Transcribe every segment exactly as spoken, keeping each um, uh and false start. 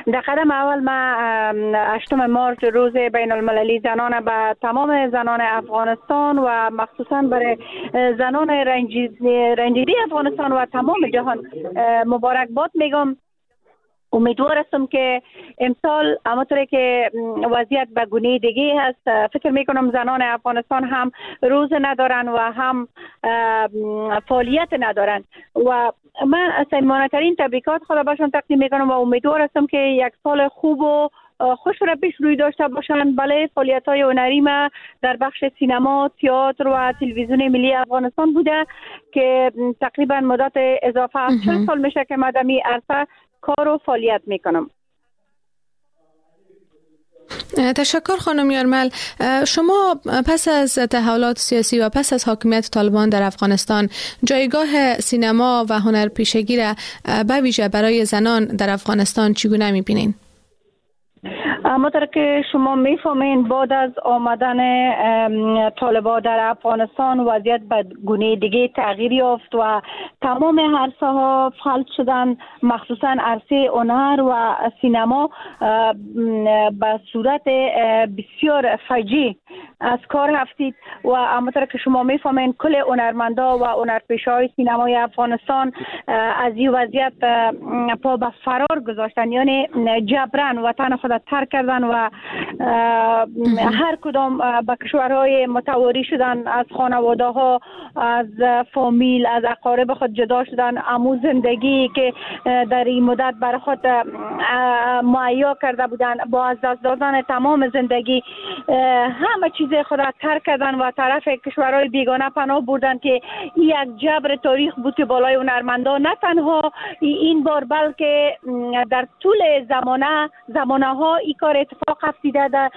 در قدم اول ما هشتم مارچ روز بین المللی زنان به تمام زنان افغانستان و مخصوصا برای زنان رنجیده افغانستان و تمام جهان مبارکباد میگم. امیدوار هستم که امسال همونطوری که وضعیت به گونه دیگه هست، فکر میکنم زنان افغانستان هم روز ندارن و هم فعالیت ندارن و من صمیمانه‌ترین تبریکات خدا باشون تقدیم میکنم و امیدوار هستم که یک سال خوب و خوش رو پیش روی داشته باشن. بله، فعالیت های هنری ما در بخش سینما، تئاتر و تلویزیون ملی افغانستان بوده که تقریبا مدت اضافه چهل سال میشه که مدامی عرصه کار و فعالیت میکنم. تشکر خانم یارمل. شما پس از تحولات سیاسی و پس از حاکمیت طالبان در افغانستان جایگاه سینما و هنرپیشگی را به ویژه برای زنان در افغانستان چگونه میبینین؟ همانطور که شما میفهمین بعد از آمدن طالبان در افغانستان وضعیت به گونه دیگه تغییر یافت و تمام عرصه ها فلج شدن، مخصوصا عرصه هنر و سینما به صورت بسیار فجیع از کار رفتید و همانطور که شما میفهمین کل هنرمندا و هنرپیشه‌های سینمای افغانستان از این وضعیت پا به فرار گذاشتن، یعنی جبران وطن خود ترک کردن و هر کدام به کشورهای متواری شدن، از خانواده ها، از فامیل، از اقارب خود جدا شدن. امو زندگی که در این مدت برای خود مهیا کرده بودن با از دست دادن تمام زندگی همه چیز خود ترک کردن و طرف کشورهای بیگانه پناه بردن که یک جبر تاریخ بود که بالای هنرمندان نه تنها این بار بلکه در طول زمانه زمانه ها این کار اتفاق افتیده در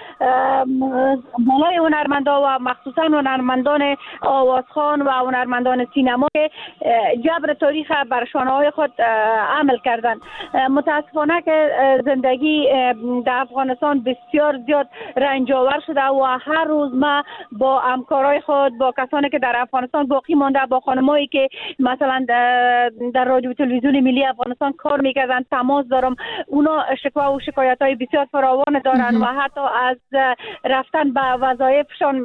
بالای هنرمندان و مخصوصا هنرمندان آوازخوان و هنرمندان سینما که جبر تاریخ بر شانه های خود عمل کردن. متاسفانه که زندگی در افغانستان بسیار زیاد رنجاور شده و هر روز ما با همکارای خود، با کسانی که در افغانستان باقی مانده، با خانمایی که مثلا در رادیو تلویزیون ملی افغانستان کار میکردن تماس دارم. اونا شکوه و شکایت های بسیار فراوان دارن و حتی از رفتن به وظایفشان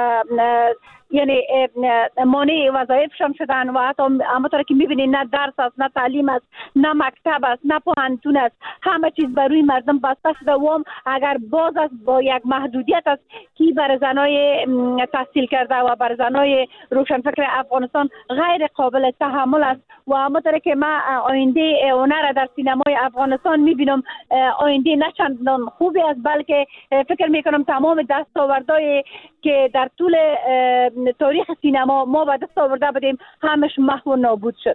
یعنی مانع وظایفشان شدن و حتی همونطور که میبینید نه درس است، نه تعلیم است، نه مکتب است، نه پوهنتون است، همه چیز بر روی مردم بسته شده و هم اگر باز است با یک محدودیت است که بر زنای تحصیل کرده و بر زنای روشنفکر افغانستان غیر قابل تحمل است. و همونطور که من آینده هنر در سینمای افغانستان میبینم آینده نه چندان خوبی است، بلکه فکر میکنم تمام دستاوردهای که در طول تاریخ سینما ما به دست آورده بودیم همش محو و نابود شد.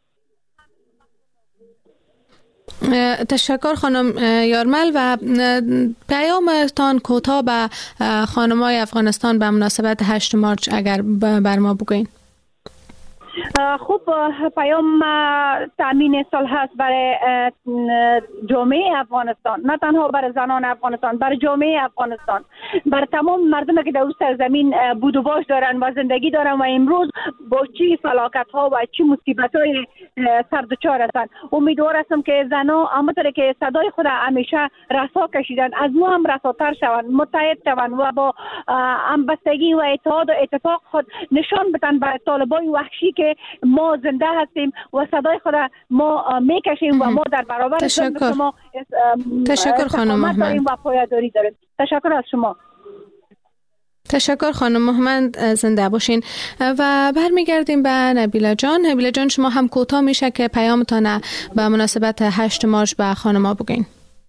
تشکر خانم یارمل. و پیامتان کوتاه به خانم‌های افغانستان به مناسبت هشت مارچ اگر بر ما بگوین. خوب، پیام تامین صلح است برای جامعه افغانستان، نه تنها برای زنان افغانستان، برای جامعه افغانستان، برای تمام مردمی که در اون سرزمین بود و باش دارن و زندگی دارن و امروز با چی فلاکت ها و چی مصیبت های سر دچار هستند. امیدوار هستم که زنان همونطور که صدای خود همیشه رسا کشیدن از او هم رساتر شوند، متحد شوند و با همبستگی و اتحاد و اتفاق خود نشان بدن بر طالبان وحشی که ما زنده هستیم و صدای خود ما میکشیم و ما در برابر تشکر. شما تشکر خانم محمد و پایداری داریم. تشکر از شما. تشکر خانم محمد، زنده باشین. و برمیگردیم به نبیله جان. نبیله جان، شما هم کوتاه میشه که پیامتان به مناسبت هشت مارچ به خانم‌ها بگین.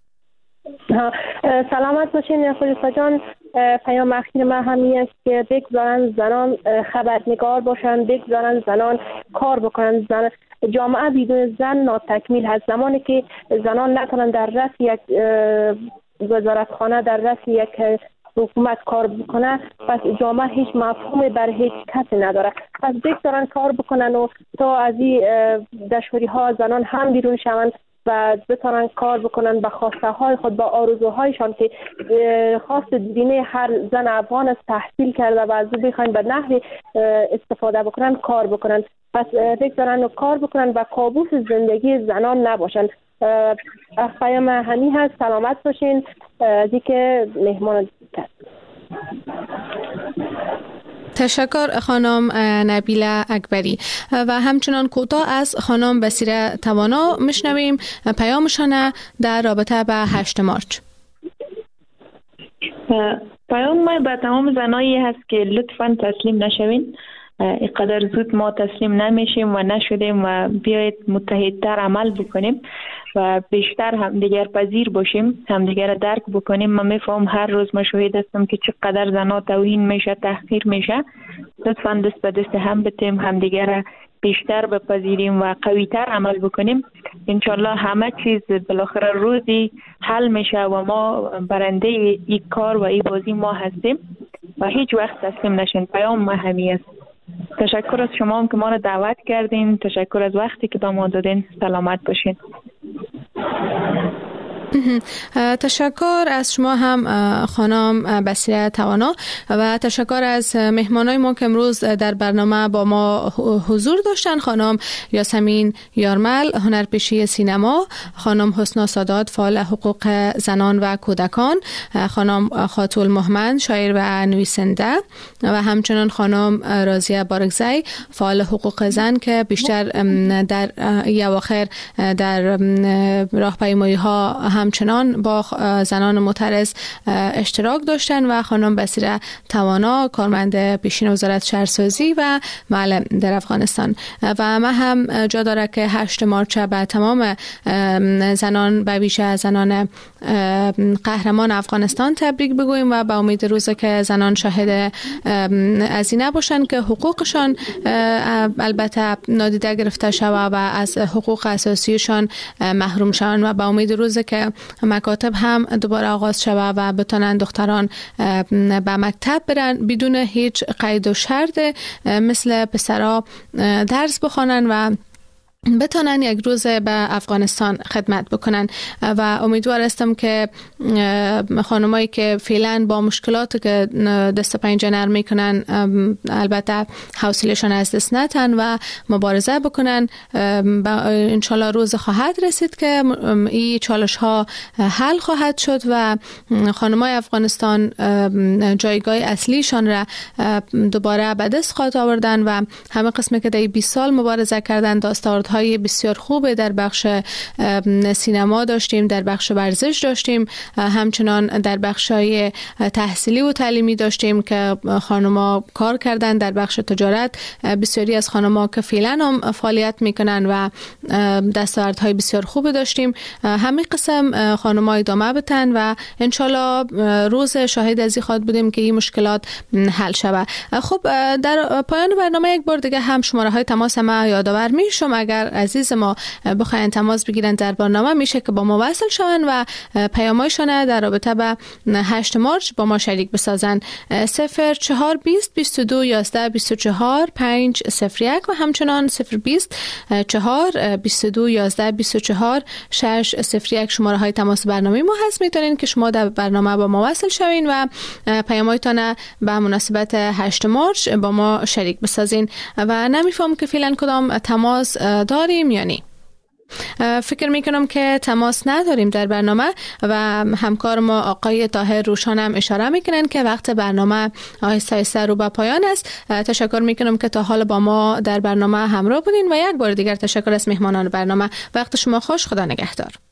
سلامت باشین خلیفه جان. پیام اخیر من همین است که بگذارن زنان خبرنگار باشن، بگذارن زنان کار بکنن. زن جامعه بدون زن ناتکمیل هست. زمانی که زنان نتونن در رأس یک وزارتخانه، در رأس یک حکومت کار بکنه، پس جامعه هیچ مفهومی بر هیچ کسی نداره. پس بگذارن کار بکنن و تا از این دشواری ها زنان هم بیرون شوند و بتونن کار بکنن به خواسته های خود، با آرزوهایشان که خواست دینه هر زن افغان است تحصیل کرده و از او بخواین به نحوی استفاده بکنن، کار بکنن. پس بگذارن و کار بکنن و کابوس زندگی زنان نباشن. پیام همی هست. سلامت باشین از اینکه مهمان کرد. تشکر خانم نبیله اکبری. و همچنان کوتاه از خانم بصیره توانا میشنویم پیامشان در رابطه به هشت مارچ. پیام ما به تمام زنایی هست که لطفاً تسلیم نشوین. اینقدر زود ما تسلیم نمیشیم و نشدیم و بیایید متحدتر عمل بکنیم و بیشتر همدیگر پذیر باشیم، همدیگر درک بکنیم. من میفهم هر روز ما شاهد هستم که چقدر زنا توهین میشه، تحقیر میشه. لطفاً دست به دست هم بتیم، همدیگر بیشتر بپذیریم و قویتر عمل بکنیم. انشالله همه چیز بالاخره روزی حل میشه و ما برنده این کار و این بازی ما هستیم و هیچ وقت تسلیم نشین. پیام ما همین است. تشکر از شما هم که ما را دعوت کردین. تشکر از وقتی که به ما دادین. سلامت باشین. تشکر از شما هم خانم بصیره توانا و تشکر از مهمانای ما که امروز در برنامه با ما حضور داشتن. خانم یاسمین یارمل، هنرپیشه سینما، خانم حسنا سادات، فعال حقوق زنان و کودکان، خانم خاتول محمد، شاعر و نویسنده و همچنان خانم رازیه بارگزی، فعال حقوق زن که بیشتر در اواخر در راهپیمایی ها همچنان با زنان معترض اشتراک داشتن و خانم بصیره توانا، کارمند پیشین وزارت شهرسازی و معلم در افغانستان. و ما هم جا داره که هشت مارچ به تمام زنان، به ویژه زنان قهرمان افغانستان تبریک بگوییم و با امید روزی که زنان شاهد از این نباشن که حقوقشان البته نادیده گرفته شود و از حقوق اساسیشان محروم شوند و با امید روزی که مکاتب هم دوباره آغاز شود و بتونن دختران به مکتب برن بدون هیچ قید و شرط مثل پسرها درس بخوانن و بتونن یک روز به افغانستان خدمت بکنن. و امیدوار هستم که خانمایی که فعلا با مشکلات که دست پنجه نرم میکنن البته حوصله‌شان از دست نتن و مبارزه بکنن. انشالله روز خواهد رسید که این چالش ها حل خواهد شد و خانمای افغانستان جایگاه اصلیشان را دوباره به دست خواهد آوردن و همه قسمی که در بیست سال مبارزه کردن دستاورد های بسیار خوب در بخش سینما داشتیم، در بخش ورزش داشتیم، همچنان در بخش های تحصیلی و تعلیمی داشتیم که خانم‌ها کار کردن. در بخش تجارت بسیاری از خانم‌ها که فعلا هم فعالیت میکنن و دستاوردهای بسیار خوب داشتیم. همین قسم خانم‌ها ادامه بدن و انشالله روز شاهد از این خواهد بودیم که این مشکلات حل شود. خب در پایان برنامه یک بار دیگه هم شماره های تماس ما یادآور میشم. اگر عزیز ما بخواین تماس بگیرن در برنامه میشه که با ما وصل شون و پیامایشان در رابطه به هشت مارچ با ما شریک بسازن. صفر چهار بیست بیست و دو یازده بیست و چهار پنج صفر یک و همچنان صفر بیست چهار بیست و دو یازده بیست و چهار شش صفر یک شماره های تماس برنامه ما هست. میتونین که شما در برنامه با ما وصل شوین و پیامایتان به مناسبت هشت مارچ با ما شریک بسازین. و نمیفهم که فعلا کدام تماس داریم یا نه. فکر میکنم که تماس نداریم در برنامه و همکار ما آقای طاهر روشان هم اشاره میکنن که وقت برنامه آهسته آهسته رو به پایان است. تشکر میکنم که تا حال با ما در برنامه همراه بودین و یک بار دیگر تشکر از مهمانان برنامه. وقت شما خوش. خدا نگهدار.